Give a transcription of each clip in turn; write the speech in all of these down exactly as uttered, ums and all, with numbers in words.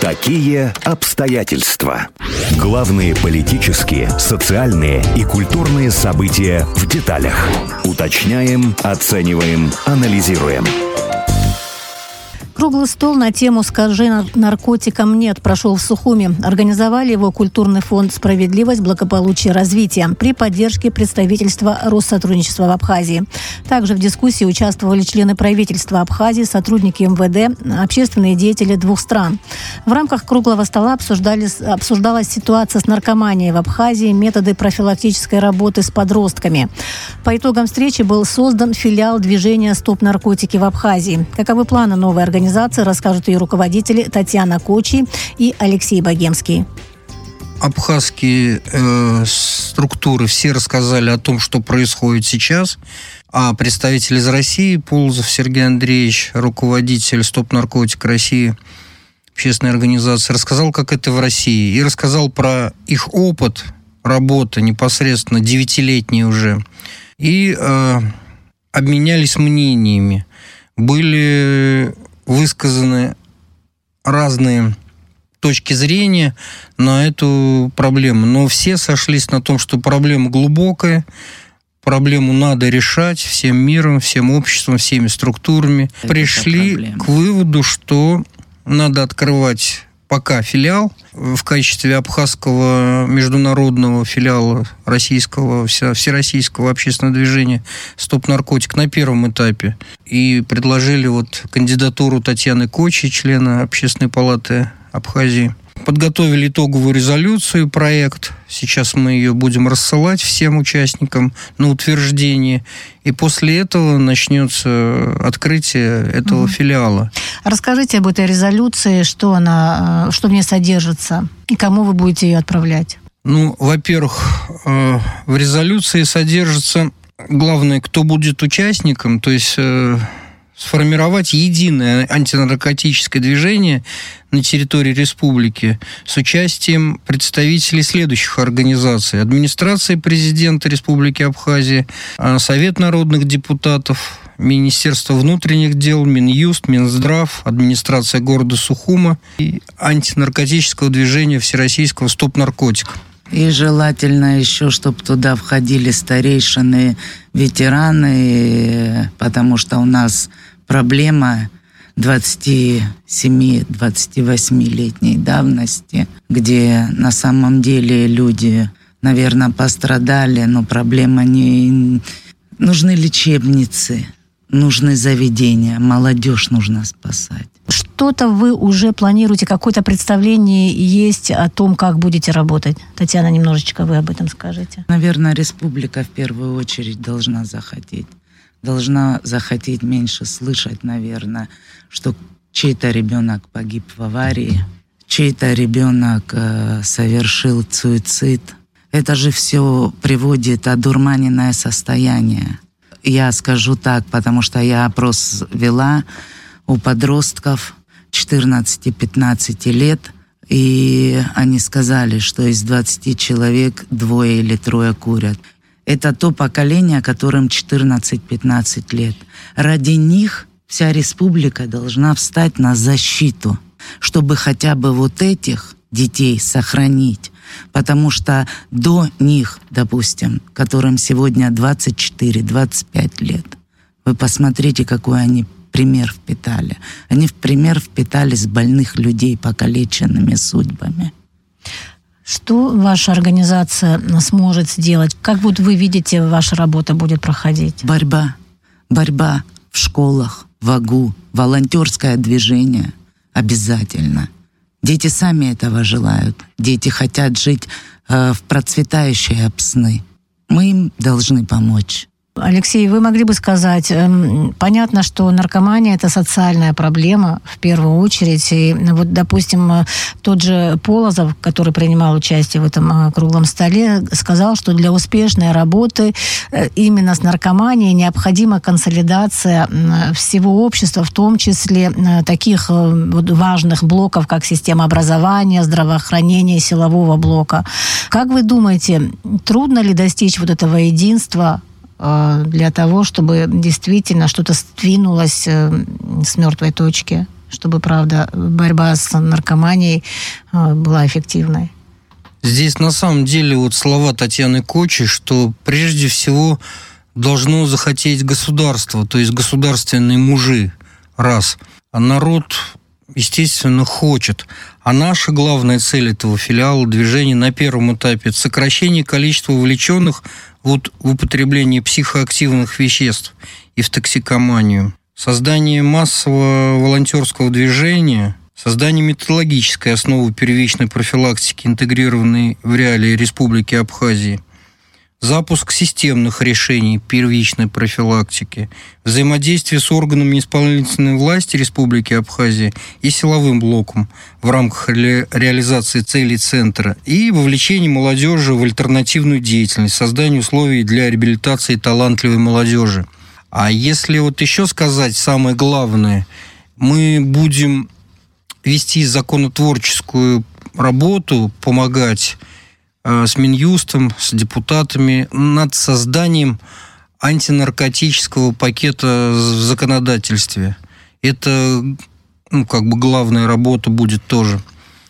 Какие обстоятельства? Главные политические, социальные и культурные события в деталях. Уточняем, оцениваем, анализируем. Круглый стол на тему «Скажи наркотикам нет» прошел в Сухуми. Организовали его культурный фонд «Справедливость, благополучие, развитие» при поддержке представительства Россотрудничества в Абхазии. Также в дискуссии участвовали члены правительства Абхазии, сотрудники эм вэ дэ, общественные деятели двух стран. В рамках круглого стола обсуждались, обсуждалась ситуация с наркоманией в Абхазии, методы профилактической работы с подростками. По итогам встречи был создан филиал движения «Стоп наркотики» в Абхазии. Каковы планы новой организации, расскажут ее руководители Татьяна Кочи и Алексей Богемский. Абхазские э, структуры все рассказали о том, что происходит сейчас. А представитель из России, Полозов Сергей Андреевич, руководитель «Стоп наркотик России», общественной организации, рассказал, как это в России. И рассказал про их опыт работы, непосредственно девятилетний уже. И э, обменялись мнениями. Были высказаны разные точки зрения на эту проблему. Но все сошлись на том, что проблема глубокая, проблему надо решать всем миром, всем обществом, всеми структурами. Это Пришли к выводу, что надо открывать пока филиал в качестве абхазского международного филиала российского, всероссийского общественного движения «Стоп наркотик» на первом этапе. И предложили вот кандидатуру Татьяны Кочи, члена Общественной палаты Абхазии. Подготовили итоговую резолюцию, проект. Сейчас мы ее будем рассылать всем участникам на утверждение. И после этого начнется открытие этого угу. филиала. Расскажите об этой резолюции, что она, что в ней содержится, и кому вы будете ее отправлять? Ну, во-первых, в резолюции содержится главное, кто будет участником, то есть сформировать единое антинаркотическое движение на территории республики с участием представителей следующих организаций: администрации президента Республики Абхазия, Совет народных депутатов, Министерство внутренних дел, Минюст, Минздрав, администрация города Сухума и антинаркотического движения всероссийского «Стоп наркотик». И желательно еще, чтобы туда входили старейшины, ветераны, потому что у нас проблема двадцати семи - двадцати восьмилетней давности, где на самом деле люди, наверное, пострадали, но проблема не... Нужны лечебницы, нужны заведения, молодежь нужно спасать. Что-то вы уже планируете, какое-то представление есть о том, как будете работать? Татьяна, немножечко вы об этом скажете. Наверное, республика в первую очередь должна захотеть. Должна захотеть меньше слышать, наверное, что чей-то ребенок погиб в аварии, чей-то ребенок э, совершил суицид. Это же все приводит одурманенное состояние. Я скажу так, потому что я опрос вела у подростков четырнадцати-пятнадцати лет, и они сказали, что из двадцати человек двое или трое курят. Это то поколение, которым четырнадцать-пятнадцать лет. Ради них вся республика должна встать на защиту, чтобы хотя бы вот этих детей сохранить. Потому что до них, допустим, которым сегодня двадцать четыре - двадцать пять лет, вы посмотрите, какой они пример впитали. Они в пример впитали с больных людей, покалеченными судьбами. Что ваша организация сможет сделать? Как вот вы видите, ваша работа будет проходить? Борьба. Борьба в школах, в АГУ, волонтерское движение обязательно. Дети сами этого желают. Дети хотят жить э, в процветающей Апсны. Мы им должны помочь. Алексей, вы могли бы сказать, понятно, что наркомания – это социальная проблема в первую очередь. И вот, допустим, тот же Полозов, который принимал участие в этом круглом столе, сказал, что для успешной работы именно с наркоманией необходима консолидация всего общества, в том числе таких вот важных блоков, как система образования, здравоохранения, силового блока. Как вы думаете, трудно ли достичь вот этого единства для того, чтобы действительно что-то сдвинулось с мертвой точки? чтобы, правда, борьба с наркоманией была эффективной? Здесь на самом деле вот слова Татьяны Кочи, что прежде всего должно захотеть государство, то есть государственные мужи, раз. А народ, естественно, хочет. А наша главная цель этого филиала движения на первом этапе – это сокращение количества вовлеченных вот в употребление психоактивных веществ и в токсикоманию, создание массового волонтерского движения, создание методологической основы первичной профилактики, интегрированной в реалии Республики Абхазии, запуск системных решений первичной профилактики, взаимодействие с органами исполнительной власти Республики Абхазия и силовым блоком в рамках ре- реализации целей центра и вовлечение молодежи в альтернативную деятельность, создание условий для реабилитации талантливой молодежи. А если вот еще сказать самое главное, мы будем вести законотворческую работу, помогать э, с Минюстом, с депутатами над созданием антинаркотического пакета в законодательстве. Это, ну, как бы главная работа будет тоже.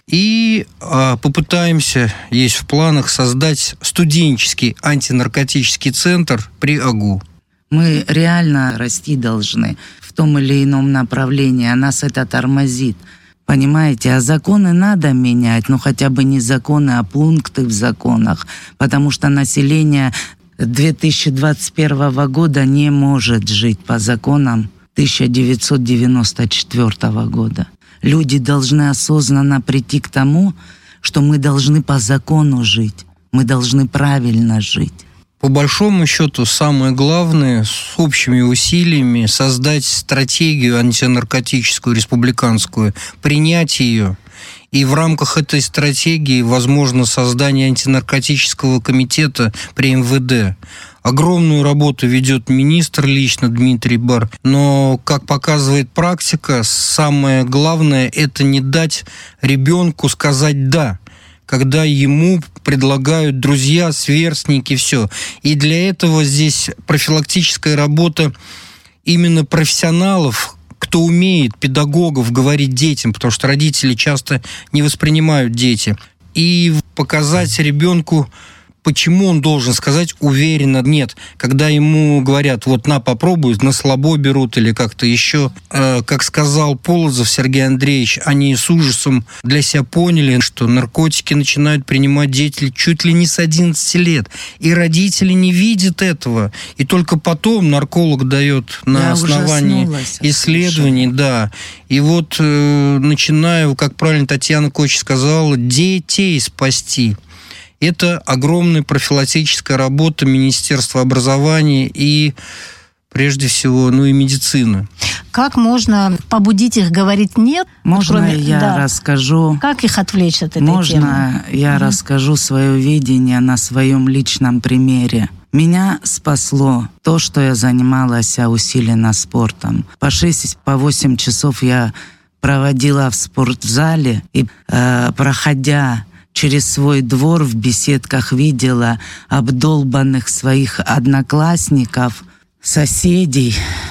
И э, попытаемся, есть в планах, создать студенческий антинаркотический центр при АГУ. Мы реально расти должны в том или ином направлении, а нас это тормозит. Понимаете, а законы надо менять, но хотя бы не законы, а пункты в законах, потому что население две тысячи двадцать первого года не может жить по законам тысяча девятьсот девяносто четвёртого года. Люди должны осознанно прийти к тому, что мы должны по закону жить, мы должны правильно жить. По большому счету, самое главное с общими усилиями создать стратегию антинаркотическую, республиканскую, принять ее. И в рамках этой стратегии возможно создание антинаркотического комитета при эм вэ дэ. Огромную работу ведет министр лично Дмитрий Бар. Но, как показывает практика, самое главное – это не дать ребенку сказать «да», когда ему предлагают друзья, сверстники, все. И для этого здесь профилактическая работа именно профессионалов, кто умеет, педагогов, говорить детям, потому что родители часто не воспринимают дети. И показать ребенку, почему он должен сказать уверенно «нет». Когда ему говорят «вот на, попробуй», на слабо берут или как-то еще. Э, как сказал Полозов Сергей Андреевич, они с ужасом для себя поняли, что наркотики начинают принимать дети чуть ли не с одиннадцати лет. И родители не видят этого. И только потом нарколог дает на Я основании исследований. Да. И вот э, начиная, как правильно Татьяна Коч сказала, детей спасти. Это огромная профилактическая работа Министерства образования и, прежде всего, ну и медицины. Как можно побудить их говорить «нет»? Можно кроме... я да. расскажу? Как их отвлечь от этой Можно темы? Можно я угу. расскажу свое видение на своем личном примере? Меня спасло то, что я занималась усиленно спортом. По шесть, по восемь часов я проводила в спортзале, и э, проходя через свой двор в беседках видела обдолбанных своих одноклассников, соседей,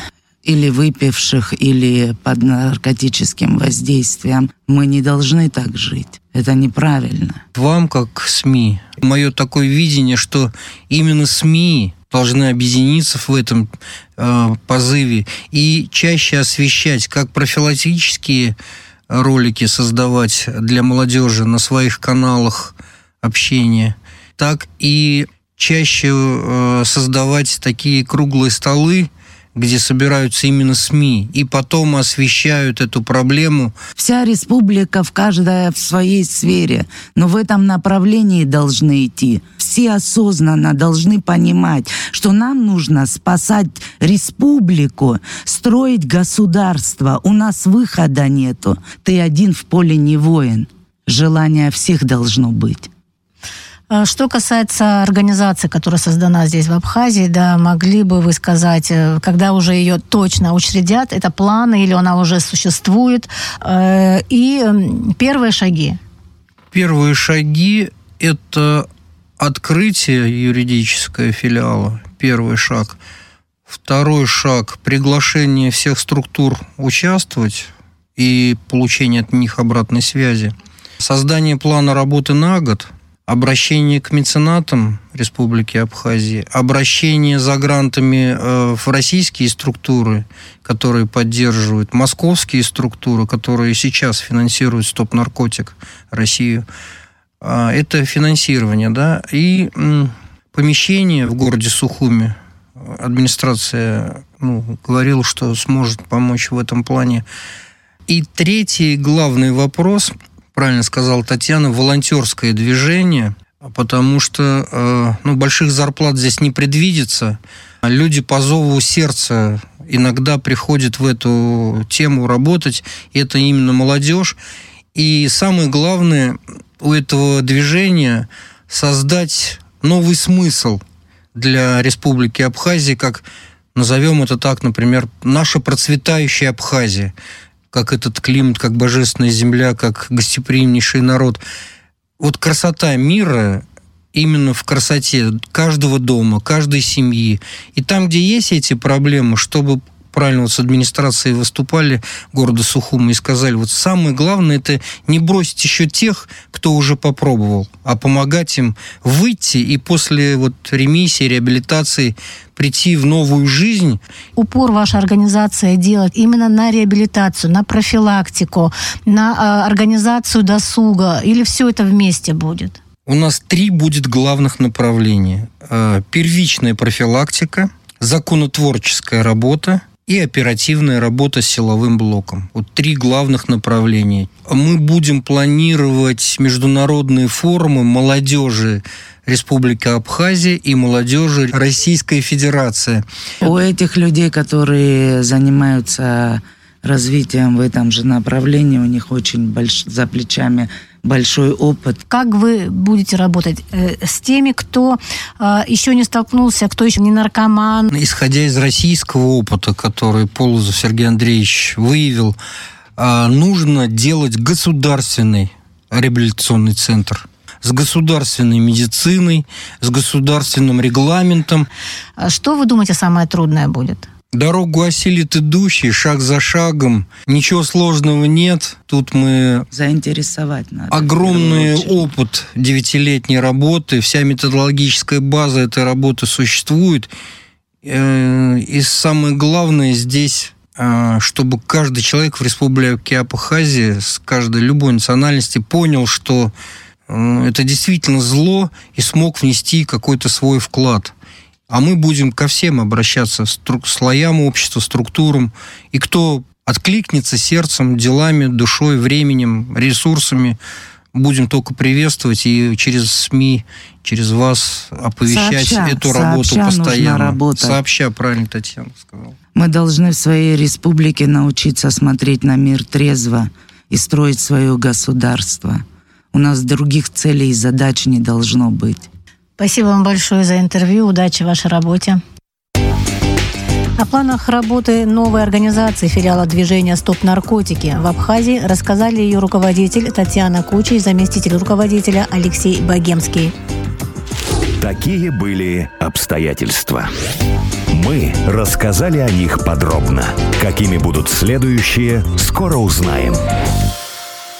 или выпивших, или под наркотическим воздействием. Мы не должны так жить. Это неправильно. Вам, как СМИ, мое такое видение, что именно СМИ должны объединиться в этом э, позыве и чаще освещать как профилактические ролики создавать для молодежи на своих каналах общения, так и чаще э, создавать такие круглые столы, где собираются именно СМИ, и потом освещают эту проблему. Вся республика, в каждая в своей сфере, но в этом направлении должны идти. Все осознанно должны понимать, что нам нужно спасать республику, строить государство. У нас выхода нету. Ты один в поле не воин. Желание всех должно быть. Что касается организации, которая создана здесь, в Абхазии, да, могли бы вы сказать, когда уже ее точно учредят, это планы или она уже существует, и первые шаги? Первые шаги – это открытие юридического филиала, первый шаг. Второй шаг – приглашение всех структур участвовать и получение от них обратной связи. Создание плана работы на год, обращение к меценатам Республики Абхазия, обращение за грантами в российские структуры, которые поддерживают, московские структуры, которые сейчас финансируют «Стоп наркотик» Россию. Это финансирование, да, и помещение в городе Сухуми. Администрация ну, говорила, что сможет помочь в этом плане. И третий главный вопрос, правильно сказала Татьяна, волонтерское движение, потому что э, ну, больших зарплат здесь не предвидится. Люди по зову сердца иногда приходят в эту тему работать, и это именно молодежь. И самое главное у этого движения создать новый смысл для Республики Абхазия, как, назовем это так, например, наша процветающая Абхазия, как этот климат, как божественная земля, как гостеприимнейший народ. Вот красота мира именно в красоте каждого дома, каждой семьи. И там, где есть эти проблемы, чтобы правильно вот с администрацией выступали города Сухуми и сказали, вот самое главное, это не бросить еще тех, кто уже попробовал, а помогать им выйти и после вот ремиссии, реабилитации прийти в новую жизнь. Упор ваша организация делает именно на реабилитацию, на профилактику, на э, организацию досуга, или все это вместе будет? У нас три будет главных направления. Первичная профилактика, законотворческая работа и оперативная работа с силовым блоком. Вот три главных направления. Мы будем планировать международные форумы молодежи Республики Абхазия и молодежи Российской Федерации. У этих людей, которые занимаются развитием в этом же направлении, у них очень больш... за плечами большой опыт. Как вы будете работать э, с теми, кто э, еще не столкнулся, кто еще не наркоман? Исходя из российского опыта, который Полозов Сергей Андреевич выявил, э, нужно делать государственный реабилитационный центр с государственной медициной, с государственным регламентом. Что вы думаете самое трудное будет? Дорогу осилит идущий, шаг за шагом. Ничего сложного нет. Тут мы... Заинтересовать надо. Огромный опыт девятилетней работы. Вся методологическая база этой работы существует. И самое главное здесь, чтобы каждый человек в Республике Абхазия с каждой любой национальности понял, что это действительно зло и смог внести какой-то свой вклад. А мы будем ко всем обращаться, стру- слоям общества, структурам. И кто откликнется сердцем, делами, душой, временем, ресурсами, будем только приветствовать и через СМИ, через вас оповещать сообща, эту работу сообща постоянно. Сообща, правильно Татьяна сказала. Мы должны в своей республике научиться смотреть на мир трезво и строить свое государство. У нас других целей и задач не должно быть. Спасибо вам большое за интервью. Удачи в вашей работе. О планах работы новой организации филиала движения «Стоп наркотики» в Абхазии рассказали ее руководитель Татьяна Куча и заместитель руководителя Алексей Богемский. Такие были обстоятельства. Мы рассказали о них подробно. Какими будут следующие, скоро узнаем.